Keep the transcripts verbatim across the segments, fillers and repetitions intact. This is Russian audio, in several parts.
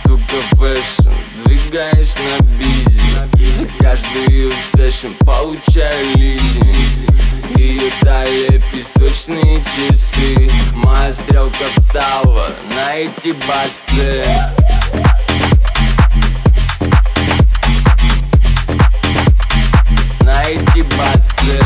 сука, фэшн, двигаюсь на бизи. За каждый сессион получаю лизинг. Ее талия песочные часы. Моя стрелка встала на эти басы. На эти басы.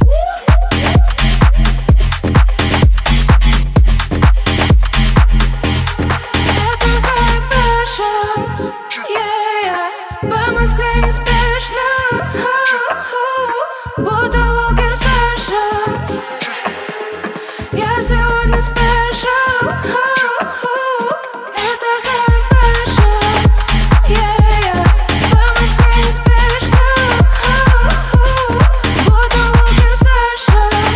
По Москве неспешно, будто Walker Session. Я сегодня спешл. Это high fashion. По Москве неспешно, будто Walker Session.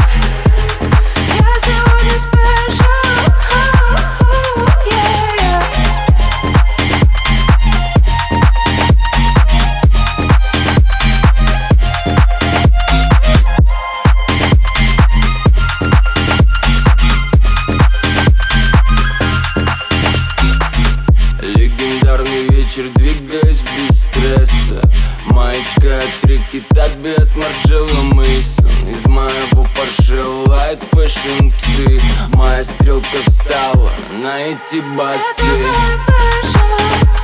Я сегодня спешл. Легендарный вечер, двигаясь без стресса. Маечка от реки Таби, от Марджелла Мейсон. Из моего Порше лайт фэшн псы. Моя стрелка встала на эти басы.